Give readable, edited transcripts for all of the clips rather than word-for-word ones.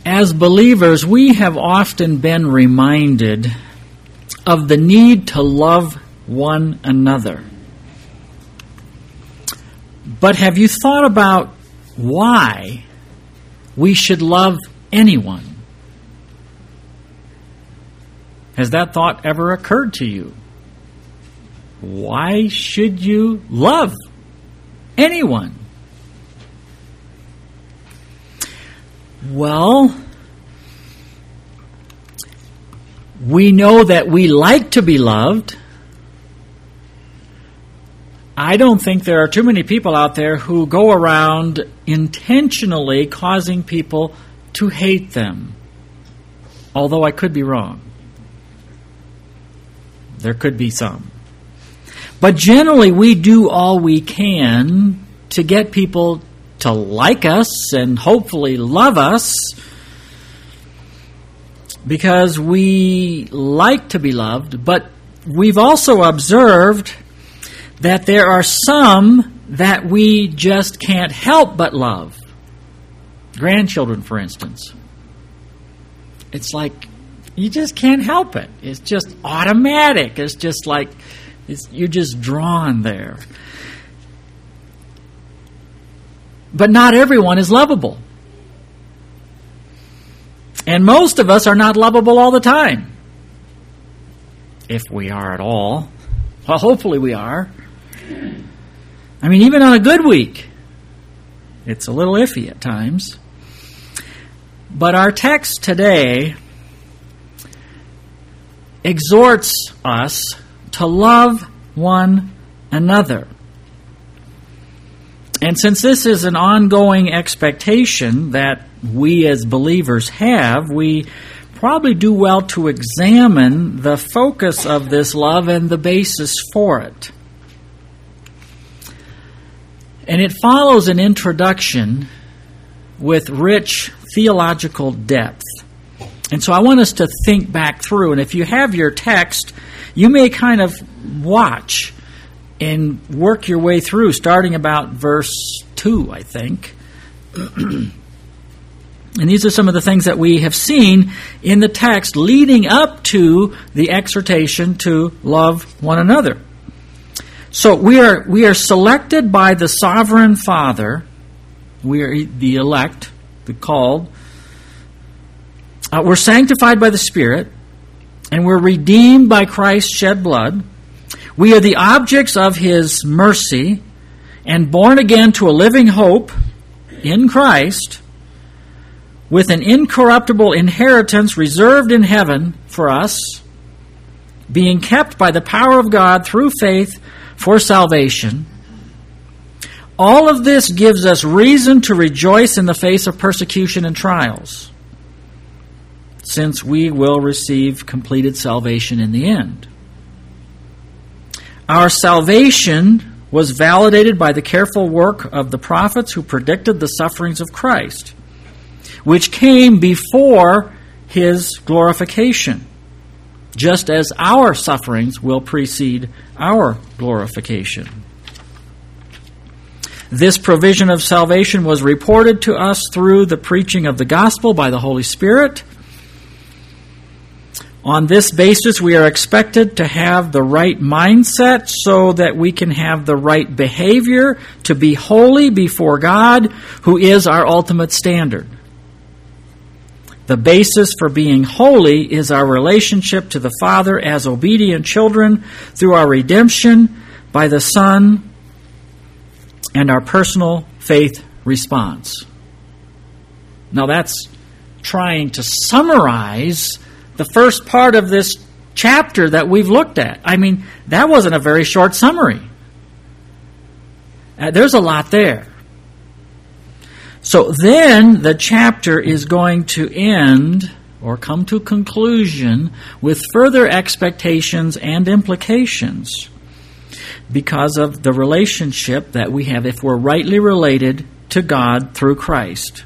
As believers, we have often been reminded of the need to love one another. But have you thought about why we should love anyone? Has that thought ever occurred to you? Why should you love anyone? Well, we know that we like to be loved. I don't think there are too many people out there who go around intentionally causing people to hate them. Although I could be wrong. There could be some. But generally we do all we can to get people to like us and hopefully love us because we like to be loved. But we've also observed that there are some that we just can't help but love. Grandchildren, for instance. It's like you just can't help it. It's just automatic. It's just like you're just drawn there. But not everyone is lovable. And most of us are not lovable all the time. If we are at all. Well, hopefully we are. I mean, even on a good week, it's a little iffy at times. But our text today exhorts us to love one another. And since this is an ongoing expectation that we as believers have, we probably do well to examine the focus of this love and the basis for it. And it follows an introduction with rich theological depth. And so I want us to think back through. And if you have your text, you may kind of watch and work your way through, starting about verse 2, I think. And these are some of the things that we have seen in the text leading up to the exhortation to love one another. So we are selected by the sovereign Father. We are the elect, the called. We're sanctified by the Spirit, and we're redeemed by Christ's shed blood. We are the objects of His mercy and born again to a living hope in Christ with an incorruptible inheritance reserved in heaven for us, being kept by the power of God through faith for salvation. All of this gives us reason to rejoice in the face of persecution and trials, since we will receive completed salvation in the end. Our salvation was validated by the careful work of the prophets who predicted the sufferings of Christ, which came before His glorification, just as our sufferings will precede our glorification. This provision of salvation was reported to us through the preaching of the gospel by the Holy Spirit. On this basis, we are expected to have the right mindset so that we can have the right behavior to be holy before God, who is our ultimate standard. The basis for being holy is our relationship to the Father as obedient children through our redemption by the Son and our personal faith response. Now that's trying to summarize the first part of this chapter that we've looked at. I mean, that wasn't a very short summary. There's a lot there. So then the chapter is going to end or come to conclusion with further expectations and implications because of the relationship that we have if we're rightly related to God through Christ.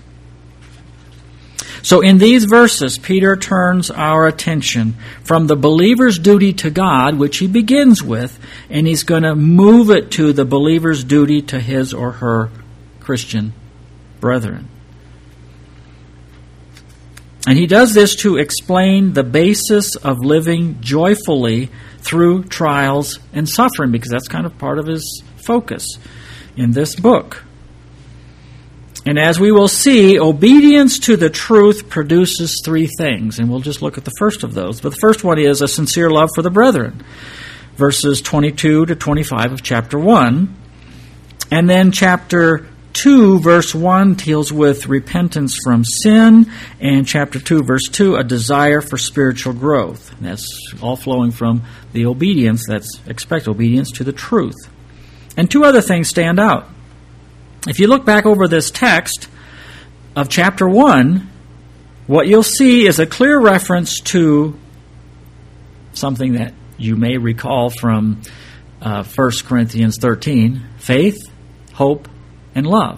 So in these verses, Peter turns our attention from the believer's duty to God, which he begins with, and he's going to move it to the believer's duty to his or her Christian brethren. And he does this to explain the basis of living joyfully through trials and suffering, because that's kind of part of his focus in this book. And as we will see, obedience to the truth produces three things, and we'll just look at the first of those. But the first one is a sincere love for the brethren, verses 22 to 25 of chapter 1. And then chapter 2, verse 1 deals with repentance from sin, and chapter 2, verse 2, a desire for spiritual growth. And that's all flowing from the obedience that's expected, obedience to the truth. And two other things stand out. If you look back over this text of chapter 1, what you'll see is a clear reference to something that you may recall from 1 Corinthians 13, faith, hope, and love.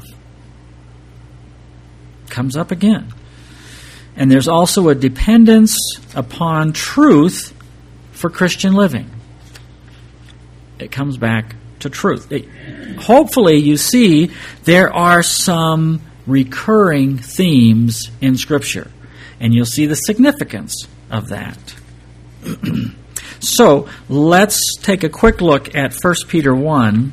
Comes up again. And there's also a dependence upon truth for Christian living. It comes back to truth. Hopefully you see there are some recurring themes in Scripture, and you'll see the significance of that. So let's take a quick look at 1 Peter 1.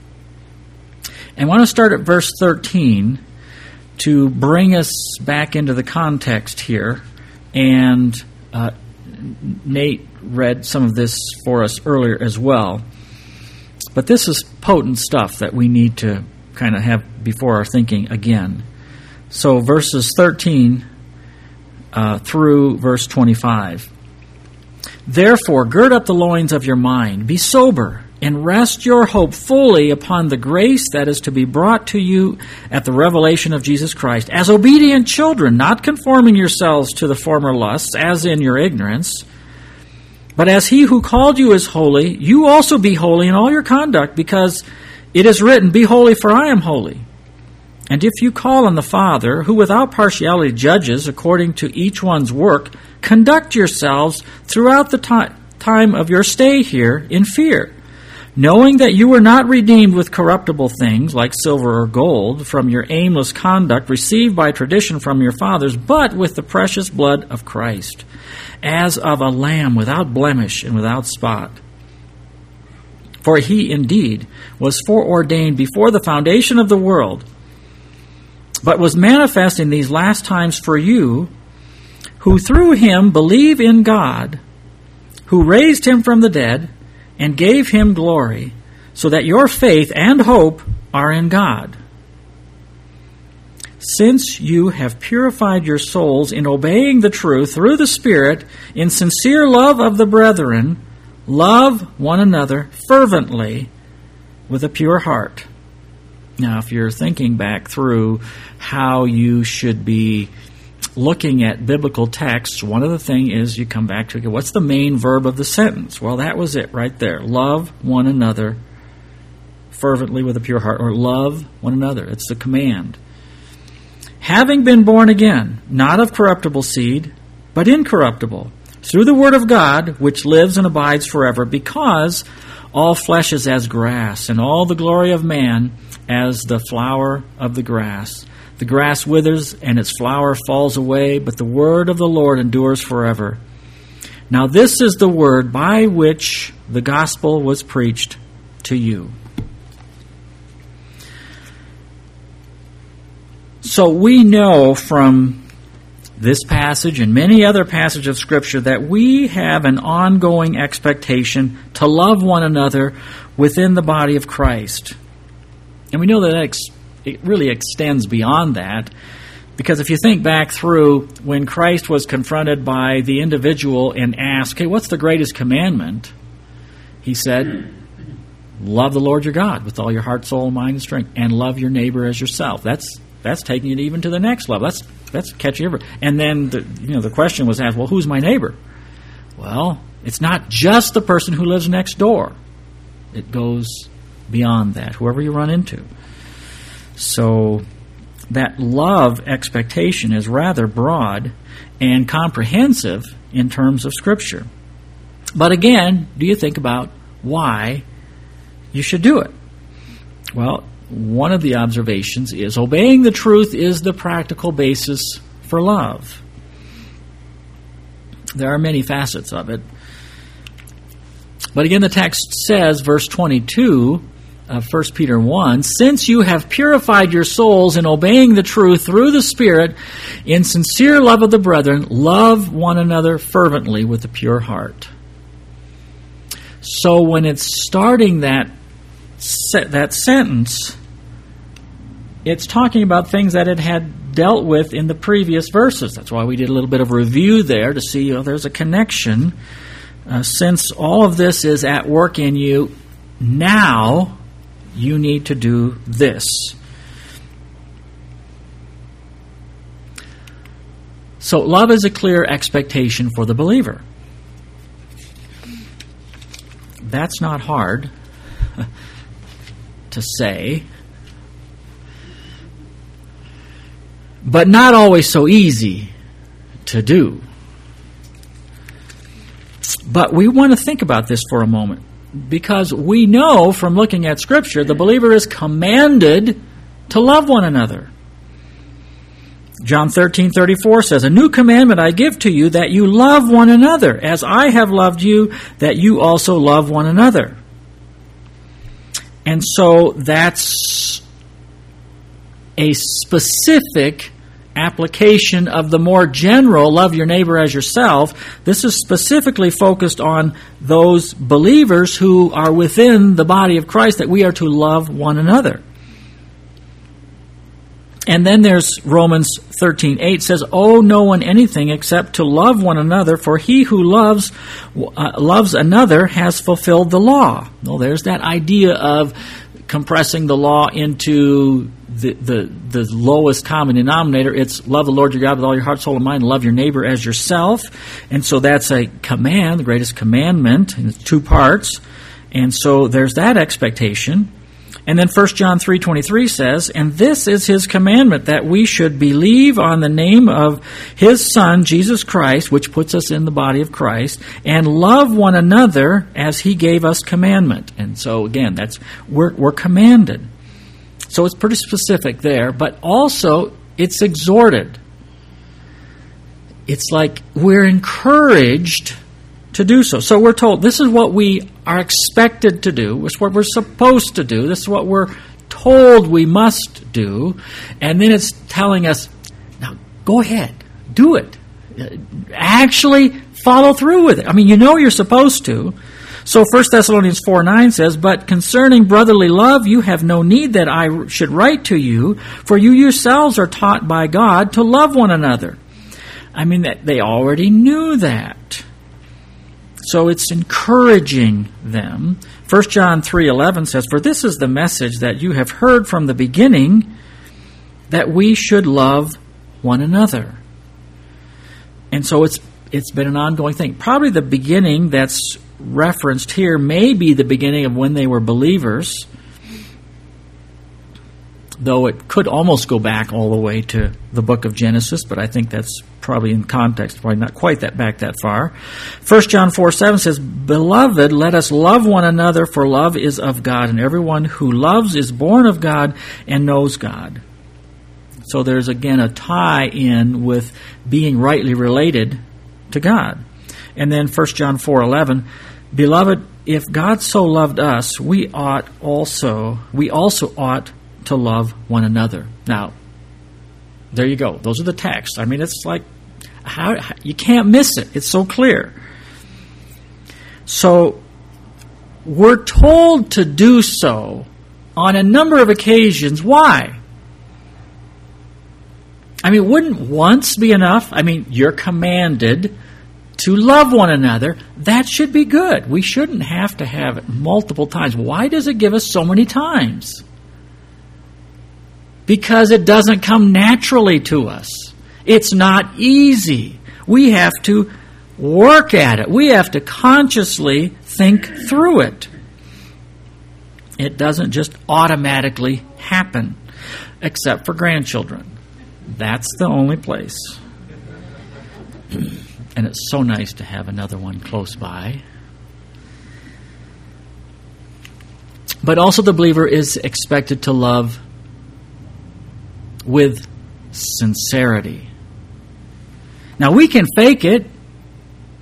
I want to start at verse 13 to bring us back into the context here. And Nate read some of this for us earlier as well. But this is potent stuff that we need to kind of have before our thinking again. So verses 13 through verse 25. Therefore, gird up the loins of your mind, be sober, and rest your hope fully upon the grace that is to be brought to you at the revelation of Jesus Christ, as obedient children, not conforming yourselves to the former lusts, as in your ignorance. But as he who called you is holy, you also be holy in all your conduct, because it is written, be holy, for I am holy. And if you call on the Father, who without partiality judges according to each one's work, conduct yourselves throughout the time of your stay here in fear, knowing that you were not redeemed with corruptible things like silver or gold from your aimless conduct received by tradition from your fathers, but with the precious blood of Christ, as of a lamb without blemish and without spot. For he indeed was foreordained before the foundation of the world, but was manifest in these last times for you, who through him believe in God, who raised him from the dead and gave him glory, so that your faith and hope are in God. Since you have purified your souls in obeying the truth through the Spirit, in sincere love of the brethren, love one another fervently with a pure heart. Now, if you're thinking back through how you should be looking at biblical texts, one of the things is you come back to, okay, what's the main verb of the sentence? Well, that was it right there. Love one another fervently with a pure heart, or love one another. It's the command. Having been born again, not of corruptible seed, but incorruptible, through the word of God, which lives and abides forever, because all flesh is as grass, and all the glory of man as the flower of the grass. The grass withers, and its flower falls away, but the word of the Lord endures forever. Now this is the word by which the gospel was preached to you. So we know from this passage and many other passages of Scripture that we have an ongoing expectation to love one another within the body of Christ. And we know that it really extends beyond that, because if you think back through when Christ was confronted by the individual and asked, hey, what's the greatest commandment? He said, love the Lord your God with all your heart, soul, mind, and strength, and love your neighbor as yourself. That's taking it even to the next level. That's catching everything. And then the question was asked, well, who's my neighbor? Well, it's not just the person who lives next door. It goes beyond that, whoever you run into. So that love expectation is rather broad and comprehensive in terms of Scripture. But again, do you think about why you should do it? Well, one of the observations is obeying the truth is the practical basis for love. There are many facets of it. But again, the text says, verse 22 of 1 Peter 1, since you have purified your souls in obeying the truth through the Spirit, in sincere love of the brethren, love one another fervently with a pure heart. So when it's starting that sentence, it's talking about things that it had dealt with in the previous verses. That's why we did a little bit of review there to see there's a connection. Since all of this is at work in you, now you need to do this. So love is a clear expectation for the believer. That's not hard to say, but not always so easy to do. But we want to think about this for a moment, because we know from looking at Scripture the believer is commanded to love one another. John 13:34 says, a new commandment I give to you, that you love one another, as I have loved you, that you also love one another. And so that's a specific application of the more general, love your neighbor as yourself. This is specifically focused on those believers who are within the body of Christ, that we are to love one another. And then there's Romans 13:8 says, owe no one anything except to love one another, for he who loves another has fulfilled the law. Well, there's that idea of compressing the law into the lowest common denominator. It's love the Lord your God with all your heart, soul, and mind, and love your neighbor as yourself. And so that's a command, the greatest commandment, in 2 parts. And so there's that expectation. And then 1 John 3:23 says, and this is his commandment, that we should believe on the name of his Son, Jesus Christ, which puts us in the body of Christ, and love one another as he gave us commandment. And so again, we're commanded. So it's pretty specific there, but also it's exhorted. It's like we're encouraged to do so. So we're told this is what we are expected to do. This is what we're supposed to do. This is what we're told we must do. And then it's telling us, now go ahead, do it. Actually follow through with it. I mean, you know you're supposed to. So 1 Thessalonians 4:9 says, but concerning brotherly love, you have no need that I should write to you, for you yourselves are taught by God to love one another. I mean, that they already knew that. So it's encouraging them. 1 John 3:11 says, for this is the message that you have heard from the beginning, that we should love one another. And so it's been an ongoing thing. Probably the beginning that's referenced here may be the beginning of when they were believers, though it could almost go back all the way to the book of Genesis, but I think that's probably in context, probably not quite back that far. 1 John 4:7 says, beloved, let us love one another, for love is of God, and everyone who loves is born of God and knows God. So there's again a tie-in with being rightly related to God. And then 1 John 4:11, beloved, if God so loved us, we also ought to love one another. Now, there you go. Those are the texts. I mean, it's like, how you can't miss it. It's so clear. So, we're told to do so on a number of occasions. Why? I mean, wouldn't once be enough? I mean, you're commanded to love one another. That should be good. We shouldn't have to have it multiple times. Why does it give us so many times? Because it doesn't come naturally to us. It's not easy. We have to work at it. We have to consciously think through it. It doesn't just automatically happen, except for grandchildren. That's the only place. And it's so nice to have another one close by. But also the believer is expected to love with sincerity. Now we can fake it.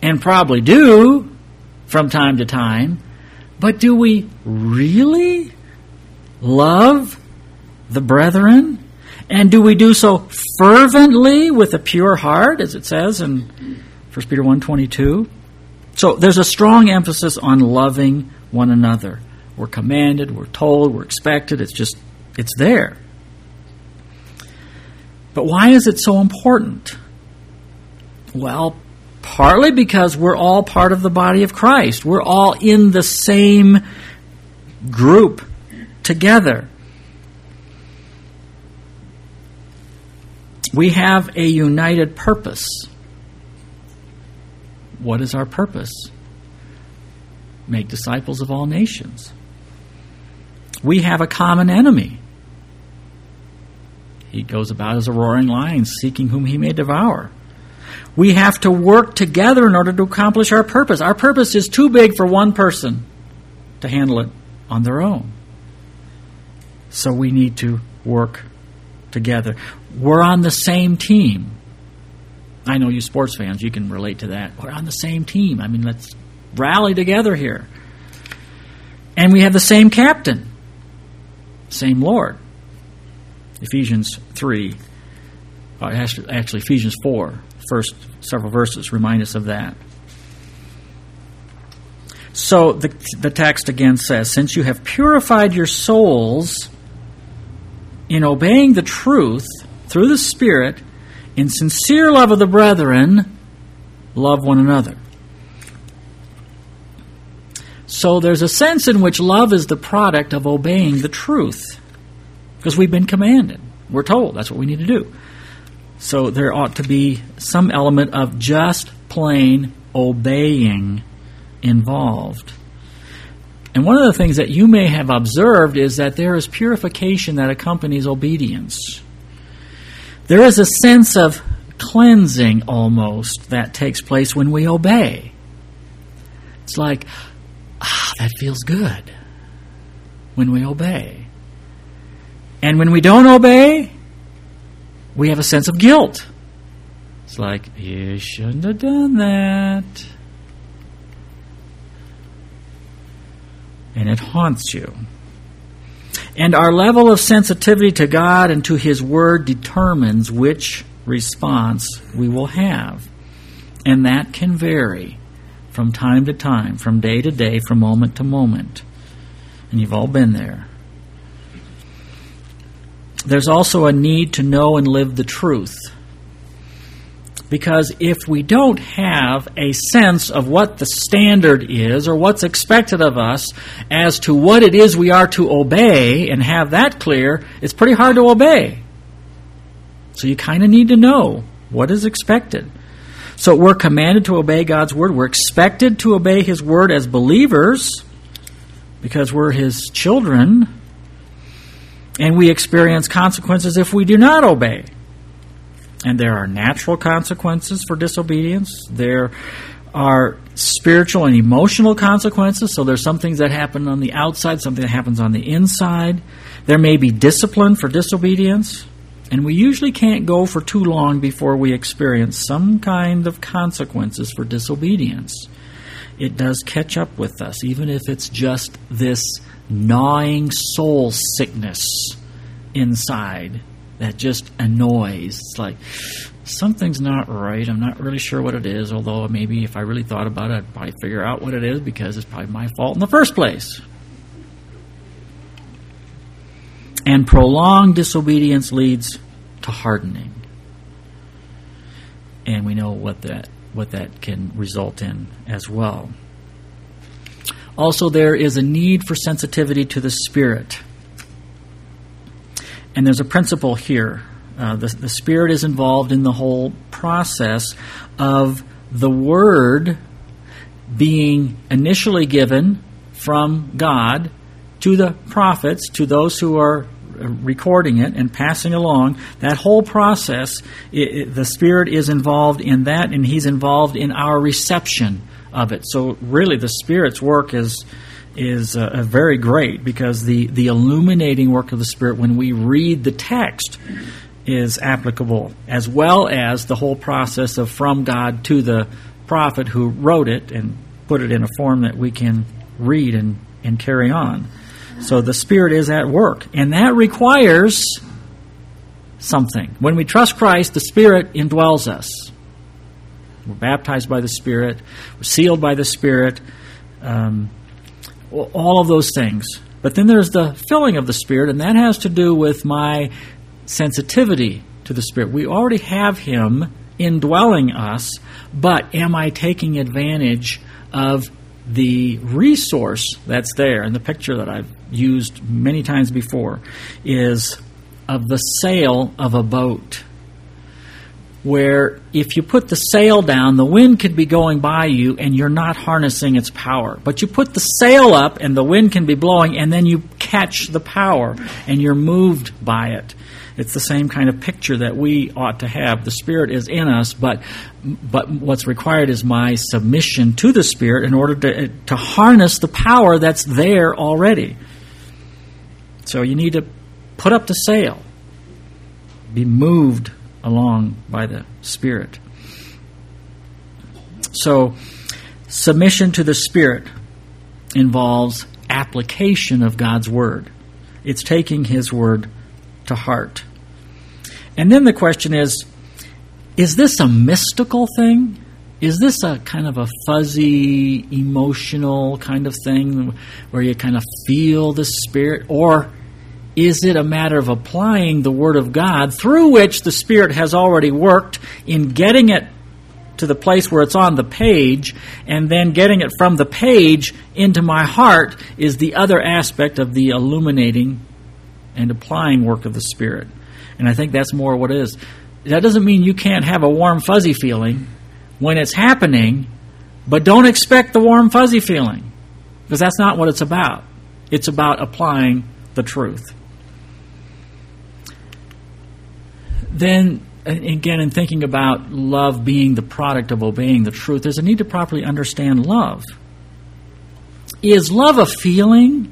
and probably do from time to time, but do we really love the brethren? And do we do so fervently with a pure heart, as it says in 1 Peter 1:22? So there's a strong emphasis on loving one another. We're commanded, we're told, we're expected. It's there. But why is it so important? Well, partly because we're all part of the body of Christ. We're all in the same group together. We have a united purpose. What is our purpose? Make disciples of all nations. We have a common enemy. He goes about as a roaring lion, seeking whom he may devour. We have to work together in order to accomplish our purpose. Our purpose is too big for one person to handle it on their own. So we need to work together. We're on the same team. I know you sports fans, you can relate to that. We're on the same team. I mean, let's rally together here. And we have the same captain, same Lord. Ephesians 3, actually Ephesians 4, first several verses remind us of that. So the text again says, since you have purified your souls in obeying the truth through the Spirit, in sincere love of the brethren, love one another. So there's a sense in which love is the product of obeying the truth. Because we've been commanded. We're told that's what we need to do. So there ought to be some element of just plain obeying involved. And one of the things that you may have observed is that there is purification that accompanies obedience. There is a sense of cleansing almost that takes place when we obey. It's like, that feels good when we obey. And when we don't obey, we have a sense of guilt. It's like, you shouldn't have done that. And it haunts you. And our level of sensitivity to God and to His Word determines which response we will have. And that can vary from time to time, from day to day, from moment to moment. And you've all been there. There's also a need to know and live the truth. Because if we don't have a sense of what the standard is or what's expected of us as to what it is we are to obey and have that clear, it's pretty hard to obey. So you kind of need to know what is expected. So we're commanded to obey God's Word. We're expected to obey His Word as believers because we're His children. And we experience consequences if we do not obey. And there are natural consequences for disobedience. There are spiritual and emotional consequences. So there's some things that happen on the outside, something that happens on the inside. There may be discipline for disobedience. And we usually can't go for too long before we experience some kind of consequences for disobedience. It does catch up with us, even if it's just this gnawing soul sickness inside that just annoys. It's like, something's not right. I'm not really sure what it is, although maybe if I really thought about it, I'd probably figure out what it is because it's probably my fault in the first place. And prolonged disobedience leads to hardening. And we know what that can result in as well. Also, there is a need for sensitivity to the Spirit. And there's a principle here. The Spirit is involved in the whole process of the Word being initially given from God to the prophets, to those who are recording it and passing along. That whole process, the Spirit is involved in that, and He's involved in our reception of it. So really the Spirit's work is very great, because the illuminating work of the Spirit when we read the text is applicable, as well as the whole process of from God to the prophet who wrote it and put it in a form that we can read and carry on. So the Spirit is at work, and that requires something. When we trust Christ, the Spirit indwells us. We're baptized by the Spirit. We're sealed by the Spirit. All of those things. But then there's the filling of the Spirit, and that has to do with my sensitivity to the Spirit. We already have Him indwelling us, but am I taking advantage of the resource that's there? And the picture that I've used many times before is of the sail of a boat, where if you put the sail down, the wind could be going by you and you're not harnessing its power. But you put the sail up and the wind can be blowing, and then you catch the power and you're moved by it. It's the same kind of picture that we ought to have. The Spirit is in us, but what's required is my submission to the Spirit in order to harness the power that's there already. So you need to put up the sail, be moved along by the Spirit. So submission to the Spirit involves application of God's Word. It's taking His Word to heart. And then the question is this a mystical thing? Is this a kind of a fuzzy, emotional kind of thing where you kind of feel the Spirit? Or is it a matter of applying the Word of God, through which the Spirit has already worked in getting it to the place where it's on the page, and then getting it from the page into my heart is the other aspect of the illuminating and applying work of the Spirit. And I think that's more what it is. That doesn't mean you can't have a warm, fuzzy feeling when it's happening, but don't expect the warm, fuzzy feeling, because that's not what it's about. It's about applying the truth. Then, again, in thinking about love being the product of obeying the truth, there's a need to properly understand love. Is love a feeling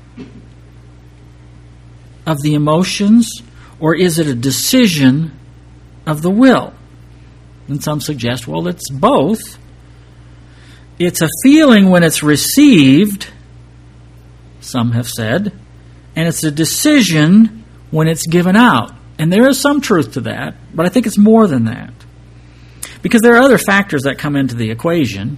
of the emotions, or is it a decision of the will? And some suggest, well, it's both. It's a feeling when it's received, some have said, and it's a decision when it's given out. And there is some truth to that, but I think it's more than that. Because there are other factors that come into the equation.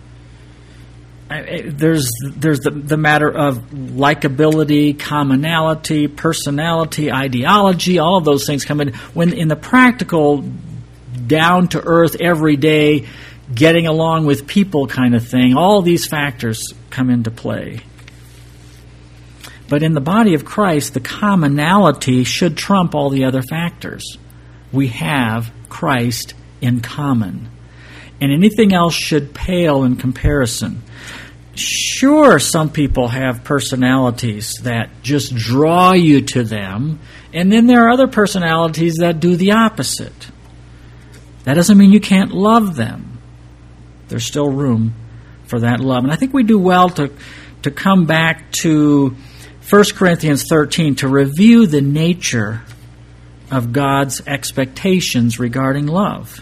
There's the matter of likability, commonality, personality, ideology. All of those things come in. When in the practical, down-to-earth, everyday, getting along with people kind of thing, all these factors come into play. But in the body of Christ, the commonality should trump all the other factors. We have Christ in common. And anything else should pale in comparison. Sure, some people have personalities that just draw you to them, and then there are other personalities that do the opposite. That doesn't mean you can't love them. There's still room for that love. And I think we do well to come back to 1 Corinthians 13 to review the nature of God's expectations regarding love.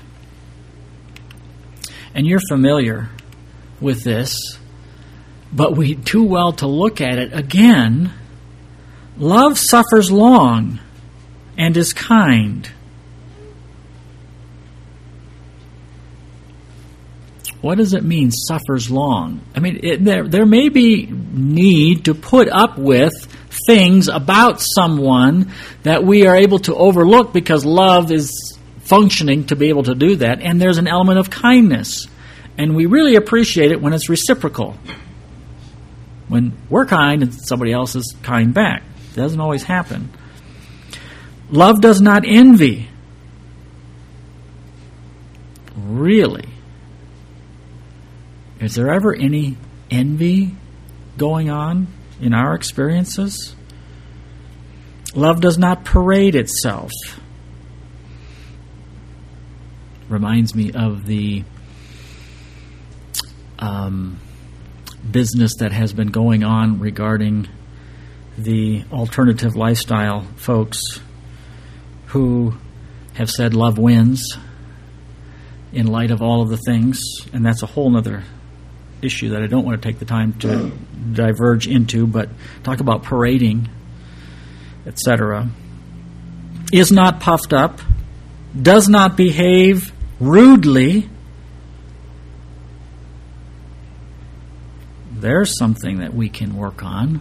And you're familiar with this, but we do well to look at it again. Love suffers long and is kind. What does it mean, suffers long? I mean, there may be need to put up with things about someone that we are able to overlook because love is functioning to be able to do that, and there's an element of kindness. And we really appreciate it when it's reciprocal. When we're kind and somebody else is kind back. It doesn't always happen. Love does not envy. Really? Is there ever any envy going on in our experiences? Love does not parade itself. Reminds me of the business that has been going on regarding the alternative lifestyle folks who have said love wins. in light of all of the things, and that's a whole other issue that I don't want to take the time to diverge into, but talk about parading, etc. Is not puffed up, does not behave rudely. There's something that we can work on.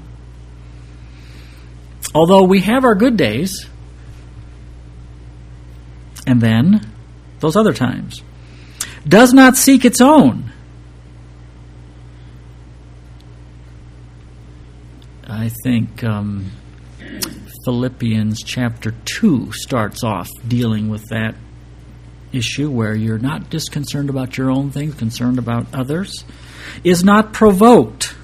Although we have our good days, and then those other times. Does not seek its own. I think Philippians chapter 2 starts off dealing with that issue where you're not just concerned about your own things, concerned about others. Is not provoked.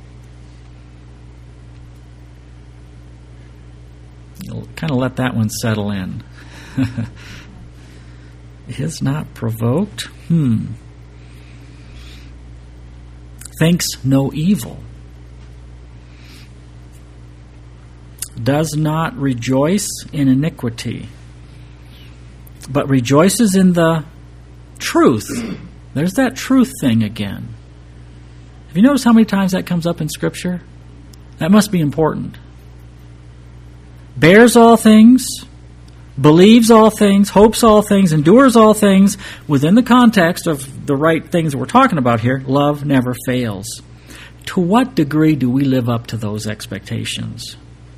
You'll kind of let that one settle in. Is not provoked. Thinks no evil. Does not rejoice in iniquity, but rejoices in the truth. There's that truth thing again. Have you noticed how many times that comes up in Scripture? That must be important. Bears all things, believes all things, hopes all things, endures all things, within the context of the right things that we're talking about here. Love never fails. To what degree do we live up to those expectations?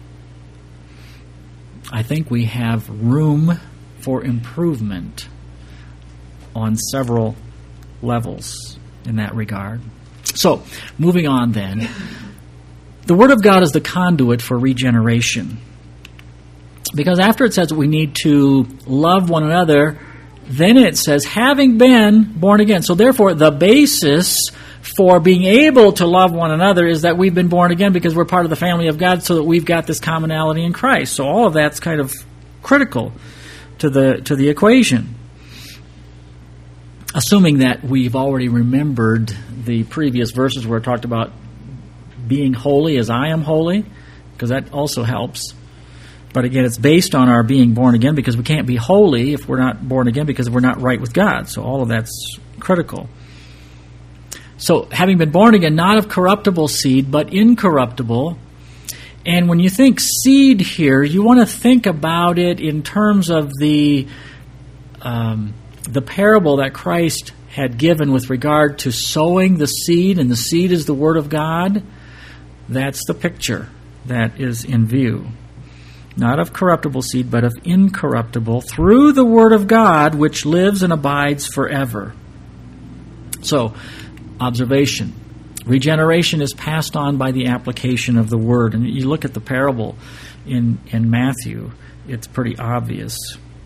I think we have room for improvement on several levels in that regard. So, moving on then. The Word of God is the conduit for regeneration. Because after it says we need to love one another, then it says, having been born again. So therefore, the basis for being able to love one another is that we've been born again because we're part of the family of God, so that we've got this commonality in Christ. So all of that's kind of critical to the equation. Assuming that we've already remembered the previous verses where it talked about being holy as I am holy, because that also helps. But again, it's based on our being born again, because we can't be holy if we're not born again, because we're not right with God. So all of that's critical. So having been born again, not of corruptible seed, but incorruptible. And when you think seed here, you want to think about it in terms of the parable that Christ had given with regard to sowing the seed, and the seed is the Word of God. That's the picture that is in view. Not of corruptible seed, but of incorruptible, through the Word of God, which lives and abides forever. So, observation. Regeneration is passed on by the application of the Word. And you look at the parable in Matthew, it's pretty obvious.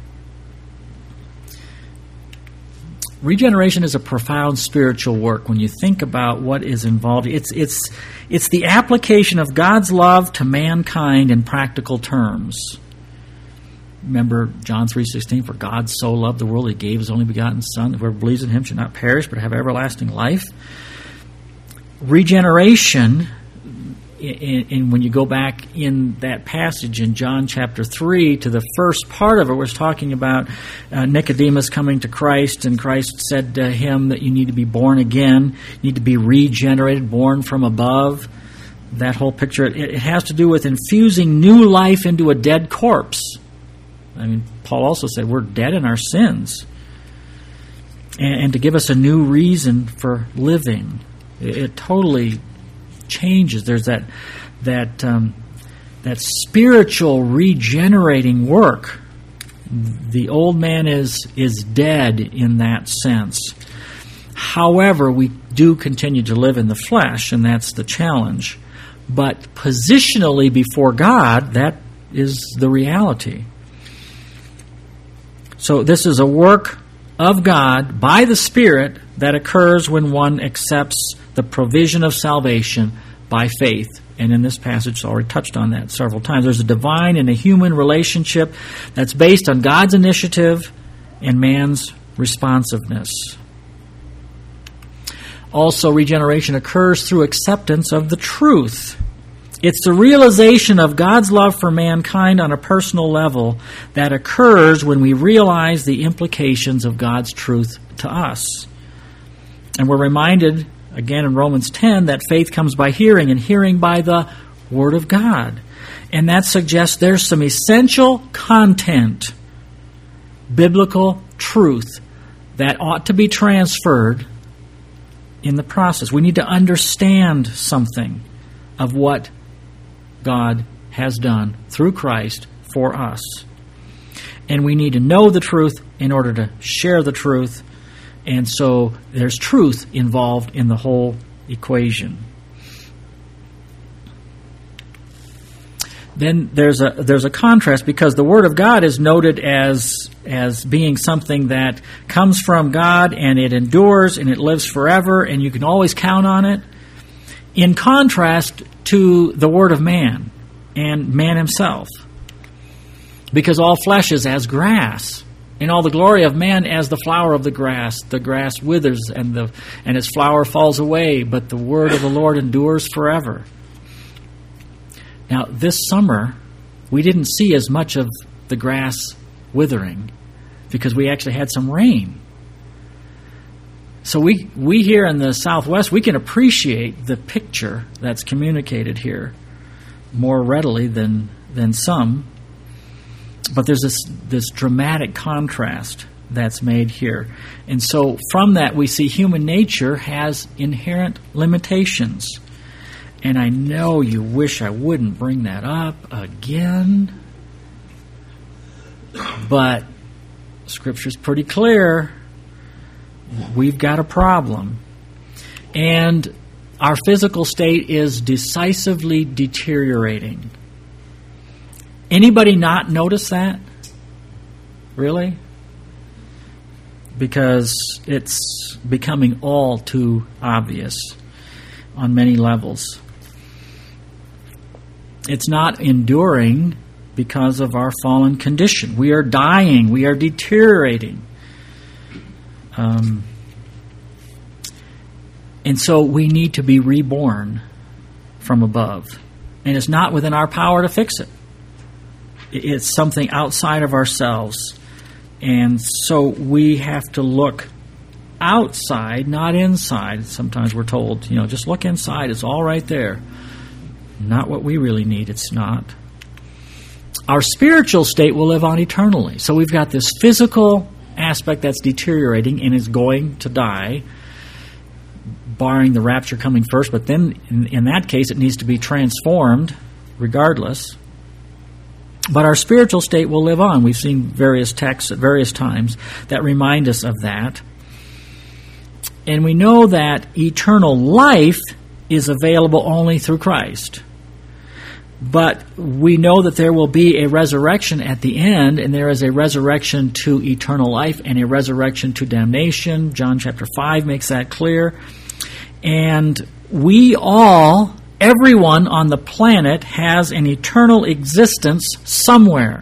Regeneration is a profound spiritual work. When you think about what is involved, it's the application of God's love to mankind in practical terms. Remember John 3:16, for God so loved the world, He gave His only begotten Son, that whoever believes in Him should not perish but have everlasting life. Regeneration, and when you go back in that passage in John chapter 3 to the first part of it, was talking about Nicodemus coming to Christ, and Christ said to him that you need to be born again, you need to be regenerated, born from above. That whole picture, it has to do with infusing new life into a dead corpse. I mean, Paul also said we're dead in our sins, and to give us a new reason for living. It totally changes. There's that spiritual regenerating work. The old man is dead in that sense. However, we do continue to live in the flesh, and that's the challenge. But positionally before God, that is the reality. So this is a work of God by the Spirit that occurs when one accepts the provision of salvation by faith. And in this passage, it's already touched on that several times. There's a divine and a human relationship that's based on God's initiative and man's responsiveness. Also, regeneration occurs through acceptance of the truth. It's the realization of God's love for mankind on a personal level that occurs when we realize the implications of God's truth to us. And we're reminded, again in Romans 10, that faith comes by hearing, and hearing by the Word of God. And that suggests there's some essential content, biblical truth, that ought to be transferred in the process. We need to understand something of what God has done through Christ for us. And we need to know the truth in order to share the truth. And so there's truth involved in the whole equation. Then there's a contrast, because the Word of God is noted as being something that comes from God, and it endures and it lives forever, and you can always count on it. In contrast to the Word of man and man himself. Because all flesh is as grass, and all the glory of man as the flower of the grass. The grass withers and its flower falls away, but the word of the Lord endures forever. Now, this summer, we didn't see as much of the grass withering because we actually had some rain. So we here in the Southwest, we can appreciate the picture that's communicated here more readily than some. But there's this dramatic contrast that's made here. And so from that, we see human nature has inherent limitations. And I know you wish I wouldn't bring that up again. But Scripture's pretty clear. We've got a problem. And our physical state is decisively deteriorating. Anybody not notice that? Really? Because it's becoming all too obvious on many levels. It's not enduring because of our fallen condition. We are dying. We are deteriorating. And so we need to be reborn from above. And it's not within our power to fix it. It's something outside of ourselves. And so we have to look outside, not inside. Sometimes we're told, just look inside. It's all right there. Not what we really need. It's not. Our spiritual state will live on eternally. So we've got this physical aspect that's deteriorating and is going to die, barring the rapture coming first. But then in that case, it needs to be transformed regardless. But our spiritual state will live on. We've seen various texts at various times that remind us of that. And we know that eternal life is available only through Christ. But we know that there will be a resurrection at the end, and there is a resurrection to eternal life and a resurrection to damnation. John chapter 5 makes that clear. And we all, everyone on the planet, has an eternal existence somewhere.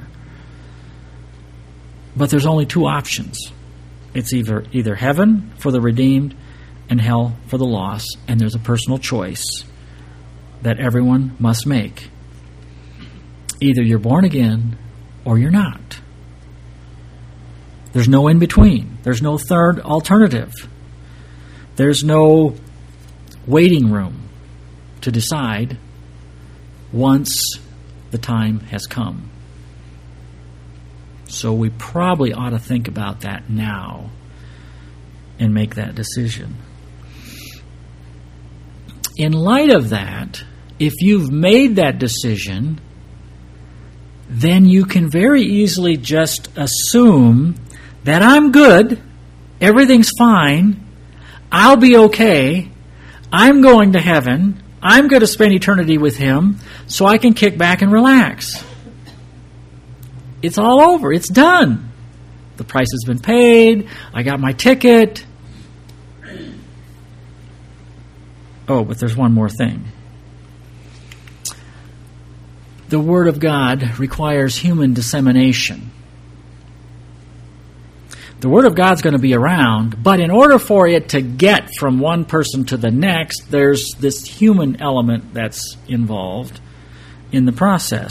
But there's only two options. It's either heaven for the redeemed and hell for the lost. And there's a personal choice that everyone must make. Either you're born again or you're not. There's no in between. There's no third alternative. There's no waiting room to decide once the time has come. So we probably ought to think about that now and make that decision. In light of that, if you've made that decision, then you can very easily just assume that I'm good, everything's fine, I'll be okay, I'm going to heaven, I'm going to spend eternity with Him, so I can kick back and relax. It's all over. It's done. The price has been paid. I got my ticket. Oh, but there's one more thing. The Word of God requires human dissemination. The Word of God's going to be around, but in order for it to get from one person to the next, there's this human element that's involved. in the process.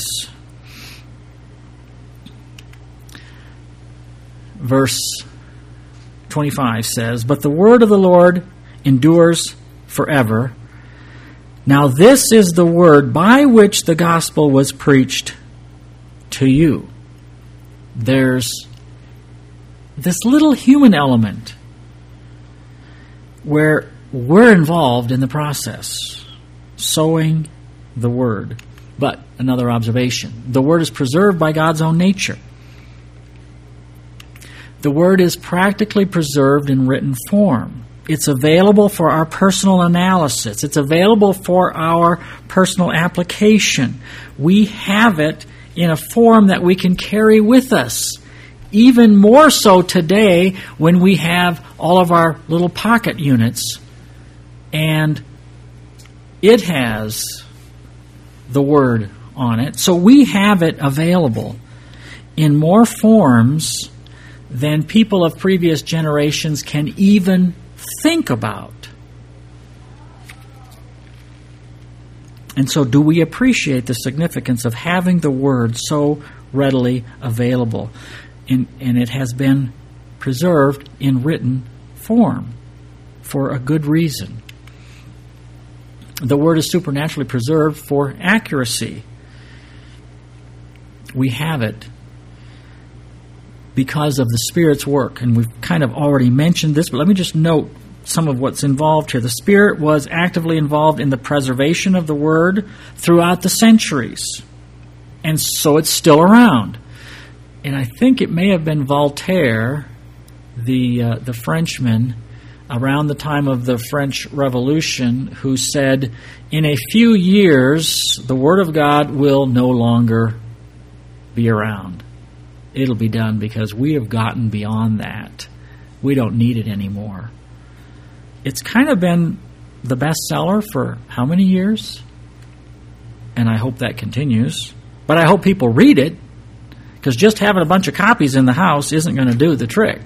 Verse 25 says, "But the word of the Lord endures forever. Now this is the word by which the gospel was preached to you." There's this little human element where we're involved in the process, sowing the word. But another observation, the word is preserved by God's own nature. The word is practically preserved in written form. It's available for our personal analysis. It's available for our personal application. We have it in a form that we can carry with us. Even more so today when we have all of our little pocket units and it has the word on it. So we have it available in more forms than people of previous generations can even think about. And so do we appreciate the significance of having the word so readily available? And it has been preserved in written form for a good reason. The word is supernaturally preserved for accuracy. We have it because of the Spirit's work. And we've kind of already mentioned this, but let me just note some of what's involved here. The Spirit was actively involved in the preservation of the Word throughout the centuries. And so it's still around. And I think it may have been Voltaire, the Frenchman, around the time of the French Revolution, who said, in a few years, the Word of God will no longer be around. It'll be done because we have gotten beyond that. We don't need it anymore. It's kind of been the bestseller for how many years? And I hope that continues. But I hope people read it, because just having a bunch of copies in the house isn't going to do the trick.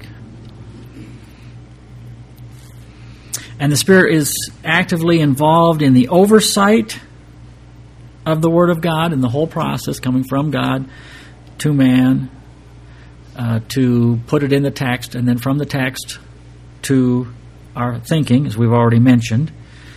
And the Spirit is actively involved in the oversight of the Word of God and the whole process coming from God to man, to put it in the text, and then from the text to our thinking, as we've already mentioned.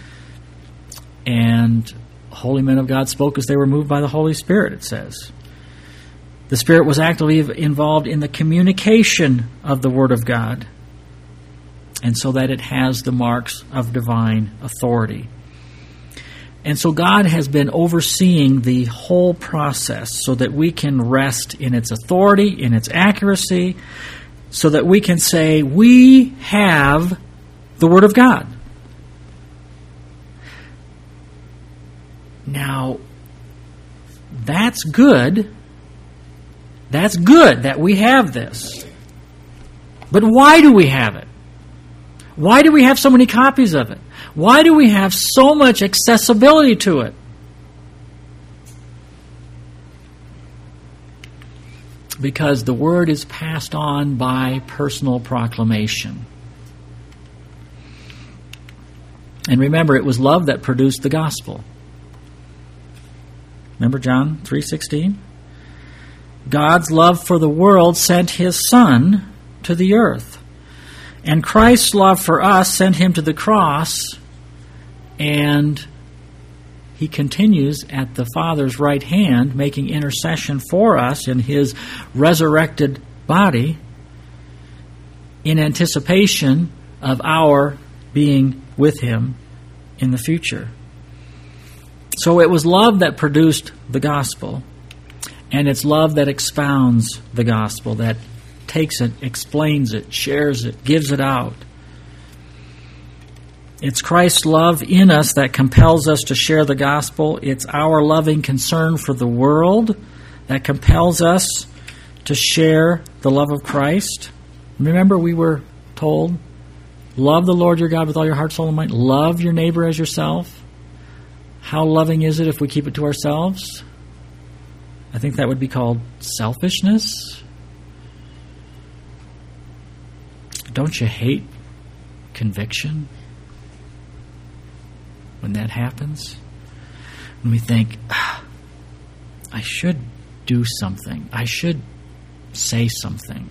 And holy men of God spoke as they were moved by the Holy Spirit, it says. The Spirit was actively involved in the communication of the Word of God, and so that it has the marks of divine authority. And so God has been overseeing the whole process so that we can rest in its authority, in its accuracy, so that we can say, we have the Word of God. Now, that's good. That's good that we have this. But why do we have it? Why do we have so many copies of it? Why do we have so much accessibility to it? Because the Word is passed on by personal proclamation. And remember, it was love that produced the gospel. Remember John 3:16? God's love for the world sent His Son to the earth. And Christ's love for us sent Him to the cross, and He continues at the Father's right hand, making intercession for us in His resurrected body in anticipation of our being with Him in the future. So it was love that produced the gospel, and it's love that expounds the gospel, that takes it, explains it, shares it, gives it out. It's Christ's love in us that compels us to share the gospel. It's our loving concern for the world that compels us to share the love of Christ. Remember, we were told, love the Lord your God with all your heart, soul, and mind. Love your neighbor as yourself. How loving is it if we keep it to ourselves? I think that would be called selfishness. Don't you hate conviction when that happens? When we think, I should do something. I should say something.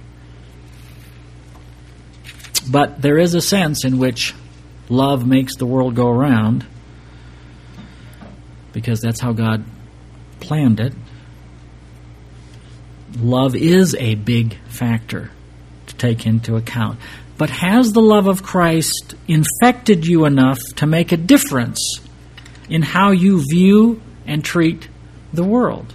But there is a sense in which love makes the world go around, because that's how God planned it. Love is a big factor to take into account. But has the love of Christ infected you enough to make a difference in how you view and treat the world?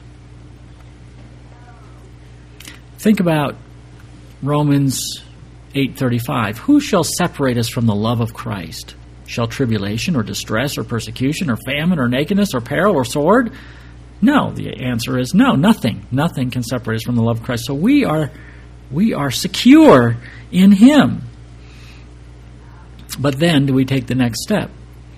Think about Romans 8:35. Who shall separate us from the love of Christ? Shall tribulation or distress or persecution or famine or nakedness or peril or sword? No, the answer is no, nothing. Nothing can separate us from the love of Christ. So we are secure in Him. But then do we take the next step?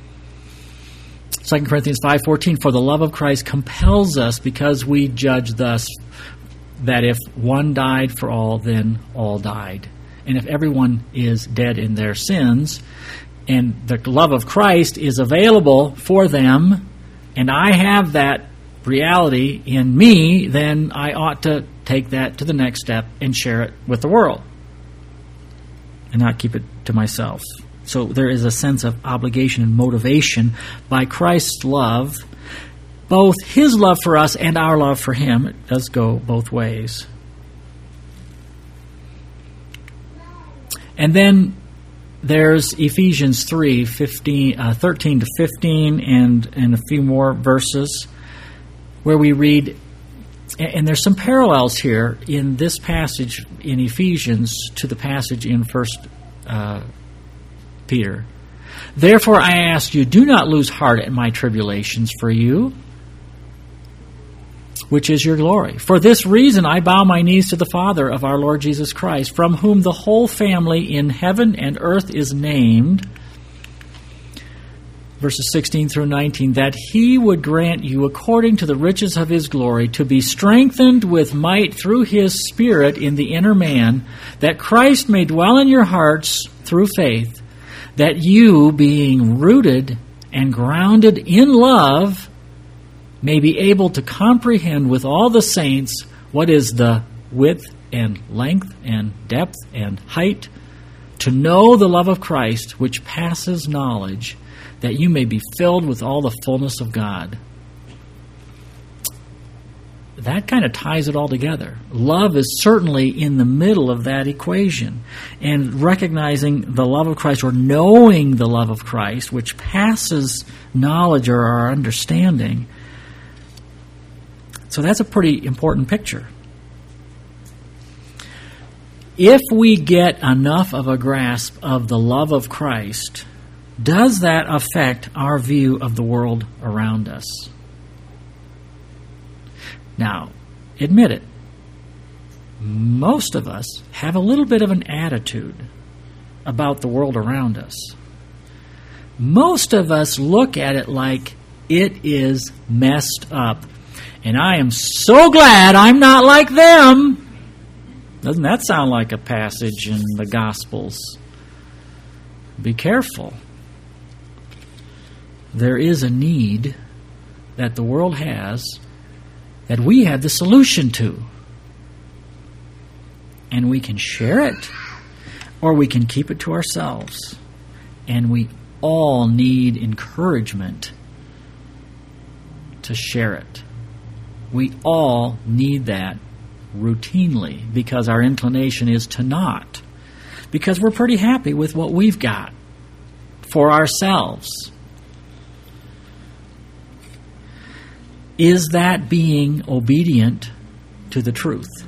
2 Corinthians 5:14, for the love of Christ compels us, because we judge thus, that if one died for all, then all died. And if everyone is dead in their sins, and the love of Christ is available for them, and I have that reality in me, then I ought to take that to the next step and share it with the world and not keep it to myself. So there is a sense of obligation and motivation by Christ's love, both His love for us and our love for Him. It does go both ways. And then there's Ephesians 3:13 to 15, and a few more verses where we read, and there's some parallels here in this passage in Ephesians to the passage in 1 Peter. Therefore I ask you, do not lose heart at my tribulations for you, which is your glory. For this reason I bow my knees to the Father of our Lord Jesus Christ, from whom the whole family in heaven and earth is named, verses 16 through 19, that He would grant you, according to the riches of His glory, to be strengthened with might through His Spirit in the inner man, that Christ may dwell in your hearts through faith, that you, being rooted and grounded in love, may be able to comprehend with all the saints what is the width and length and depth and height, to know the love of Christ, which passes knowledge, that you may be filled with all the fullness of God. That kind of ties it all together. Love is certainly in the middle of that equation. And recognizing the love of Christ, or knowing the love of Christ, which passes knowledge or our understanding. So that's a pretty important picture. If we get enough of a grasp of the love of Christ, does that affect our view of the world around us? Now, admit it, most of us have a little bit of an attitude about the world around us. Most of us look at it like it is messed up. And I am so glad I'm not like them. Doesn't that sound like a passage in the Gospels? Be careful. There is a need that the world has that we have the solution to. And we can share it, or we can keep it to ourselves. And we all need encouragement to share it. We all need that routinely, because our inclination is to not. Because we're pretty happy with what we've got for ourselves. Is that being obedient to the truth?